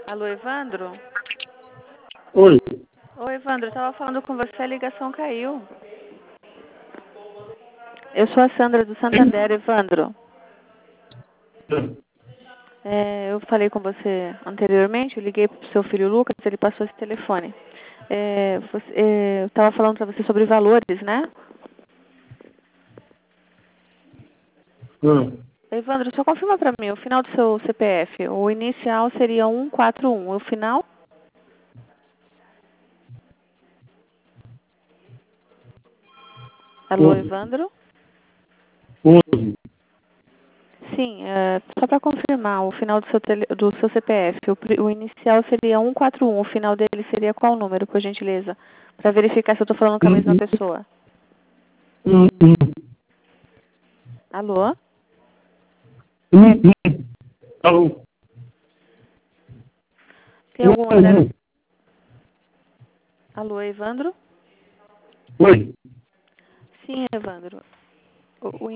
Alô, Evandro? Oi. Oi, Evandro, eu estava falando com você, a ligação caiu. Eu sou a Sandra do Santander, Evandro. Eu falei com você anteriormente, eu liguei para o seu filho Lucas, ele passou esse telefone. Eu estava falando para você sobre valores, né? Evandro, só confirma para mim, o final do seu CPF, o inicial seria 141, o final? Alô, Evandro? Oi. Sim, só para confirmar, o final do seu CPF, o inicial seria 141, o final dele seria qual número, por gentileza? Para verificar se eu estou falando com a mesma pessoa. Alô? Alô? Tem algum outro? Alô, Evandro? Oi. Sim, Evandro. O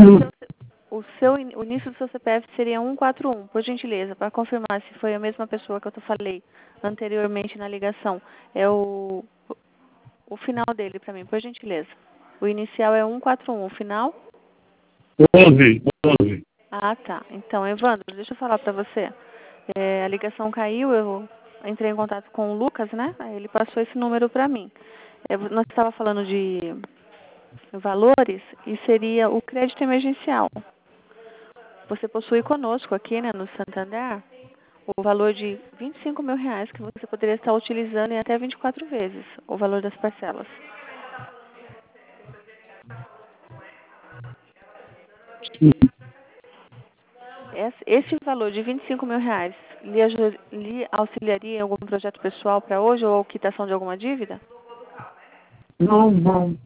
início do seu CPF seria 141, por gentileza, para confirmar se foi a mesma pessoa que eu falei anteriormente na ligação. É o final dele para mim, por gentileza. O inicial é 141, o final? 11. Ah, tá. Então, Evandro, deixa eu falar para você. A ligação caiu, eu entrei em contato com o Lucas, né? Aí ele passou esse número para mim. Nós estávamos falando de valores e seria o crédito emergencial. Você possui conosco aqui, né, no Santander, o valor de R$ 25.000 que você poderia estar utilizando em até 24 vezes, o valor das parcelas. Esse valor de R$ 25.000 lhe auxiliaria em algum projeto pessoal para hoje ou quitação de alguma dívida? Não.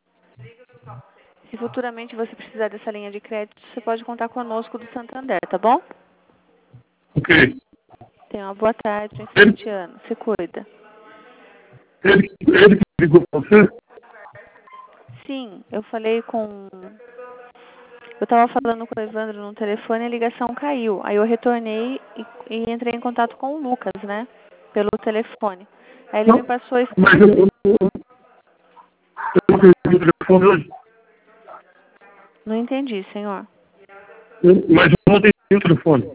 Se futuramente você precisar dessa linha de crédito, você pode contar conosco do Santander, tá bom? Ok. Tenha uma boa tarde, um excelente ano. Se cuida. Ele que ligou pra você? Sim, eu falei com... Eu estava falando com o Evandro no telefone e a ligação caiu. Aí eu retornei e entrei em contato com o Lucas, né? Pelo telefone. Aí ele me passou esse... Mas eu não tenho o telefone hoje. Não entendi, senhor. Mas eu não tenho o telefone.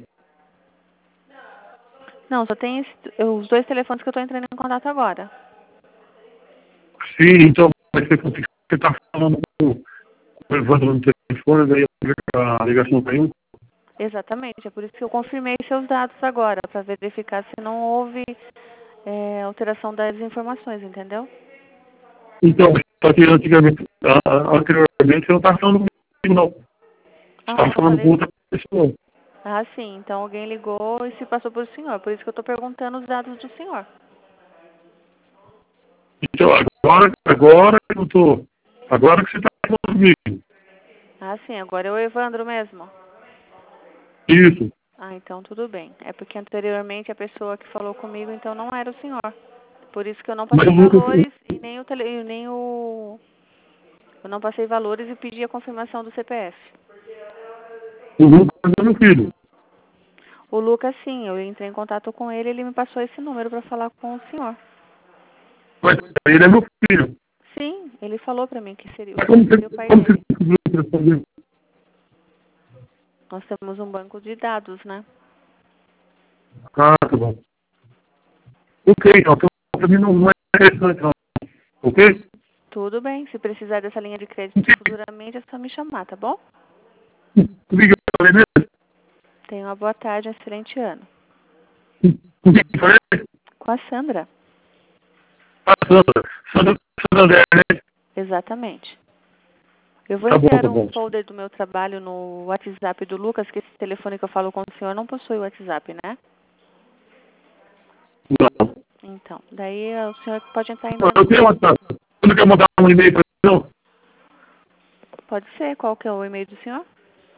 Não, só tem os dois telefones que eu estou entrando em contato agora. Sim, então vai ser porque você está falando com o Evandro no telefone, daí a ligação caiu. Exatamente, é por isso que eu confirmei seus dados agora, para verificar se não houve alteração das informações, entendeu? Então, só que anteriormente você não estava falando comigo, não. Você estava Eu falando com falei... outra pessoa. Ah, sim, então alguém ligou e se passou por senhor, por isso que eu estou perguntando os dados do senhor. Então, agora que eu tô. Agora que você está falando comigo. Ah, sim, agora é o Evandro mesmo. Isso. Ah, então tudo bem. É porque anteriormente a pessoa que falou comigo, então não era o senhor. Por isso que eu não Mas passei eu nunca. valores e nem o... Eu não passei valores e pedi a confirmação do CPF. O Lucas é meu filho. O Lucas, sim, eu entrei em contato com ele e ele me passou esse número para falar com o senhor. Mas ele é meu filho. Sim, ele falou para mim que seria, Mas você seria o pai como você dele. descobriu o telefone dele? Nós temos um banco de dados, né? Ah, tá bom. Ok, então pra mim não é interessante, não. Ok? Tudo bem, se precisar dessa linha de crédito futuramente, é só me chamar, tá bom? Obrigado, falei mesmo. Tenha uma boa tarde, um excelente ano. Com quem eu falei? Com a Sandra. Ah, Sandra André, né? Exatamente. Eu vou Tá enviar um bom. folder do meu trabalho no WhatsApp do Lucas, que esse telefone que eu falo com o senhor não possui WhatsApp, né? Não. Então, daí o senhor pode entrar em... Eu tenho WhatsApp. Você não quer mandar um e-mail pra mim, não? Pode ser, qual que é o e-mail do senhor?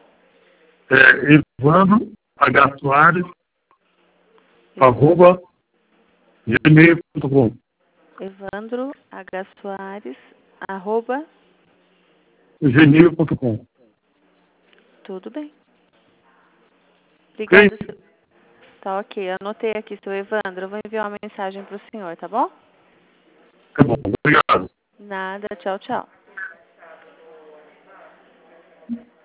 É Evandro H. Soares, arroba gmail.com. Evandro H. Soares, arroba... Gmail.com. Tudo bem. Ok? Obrigada, Tá ok, anotei aqui, seu Evandro. Eu vou enviar uma mensagem para o senhor, tá bom? Tá bom, obrigado. Nada, tchau, tchau.